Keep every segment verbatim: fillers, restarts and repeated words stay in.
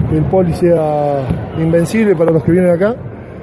que el Poli sea invencible para los que vienen acá,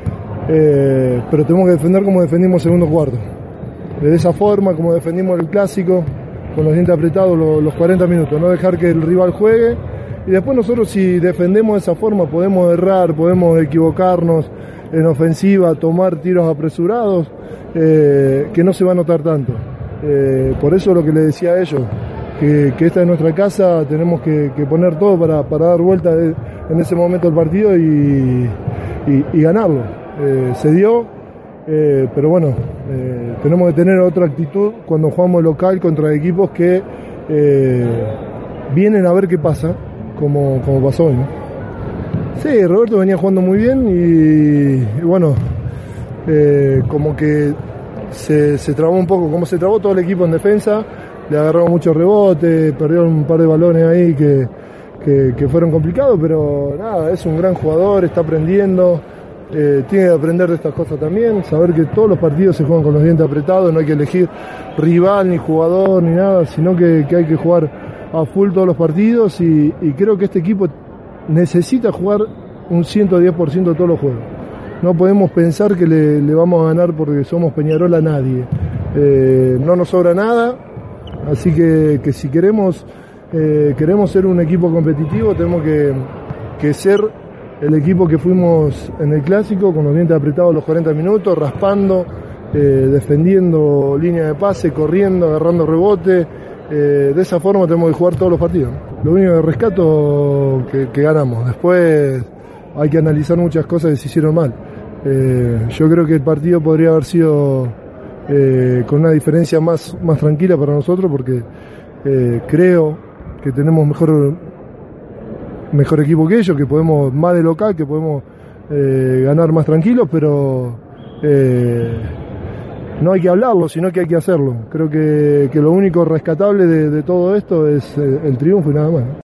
eh, pero tenemos que defender como defendimos el segundo cuarto. De esa forma, como defendimos el clásico, con los dientes apretados los, los cuarenta minutos, no dejar que el rival juegue. Y después nosotros, si defendemos de esa forma, podemos errar, podemos equivocarnos en ofensiva, tomar tiros apresurados, eh, que no se va a notar tanto. Eh, por eso lo que les decía a ellos, que, que esta es nuestra casa, tenemos que, que poner todo para, para dar vuelta de, en ese momento el partido y, y, y ganarlo. Eh, se dio, eh, pero bueno, eh, tenemos que tener otra actitud cuando jugamos local contra equipos que eh, vienen a ver qué pasa, como, como pasó hoy, ¿no? Sí, Roberto venía jugando muy bien y, y bueno, eh, como que se, se trabó un poco, como se trabó todo el equipo en defensa, le agarró mucho rebote, perdió un par de balones ahí que, que, que fueron complicados, pero nada, es un gran jugador, está aprendiendo, eh, tiene que aprender de estas cosas también, saber que todos los partidos se juegan con los dientes apretados, no hay que elegir rival ni jugador ni nada, sino que, que hay que jugar a full todos los partidos y, y creo que este equipo necesita jugar un ciento diez por ciento de todos los juegos. No podemos pensar que le, le vamos a ganar porque somos Peñarol a nadie. Eh, no nos sobra nada, así que, que si queremos, eh, queremos ser un equipo competitivo, tenemos que, que ser el equipo que fuimos en el clásico, con los dientes apretados los cuarenta minutos, raspando, eh, defendiendo línea de pase, corriendo, agarrando rebote. Eh, de esa forma tenemos que jugar todos los partidos. Lo único que rescato que, que ganamos. Después hay que analizar muchas cosas que se hicieron mal. Eh, yo creo que el partido podría haber sido eh, con una diferencia más, más tranquila para nosotros porque eh, creo que tenemos mejor, mejor equipo que ellos, que podemos más de local, que podemos eh, ganar más tranquilos, pero eh, no hay que hablarlo, sino que hay que hacerlo. Creo que, que lo único rescatable de, de todo esto es eh, el triunfo y nada más.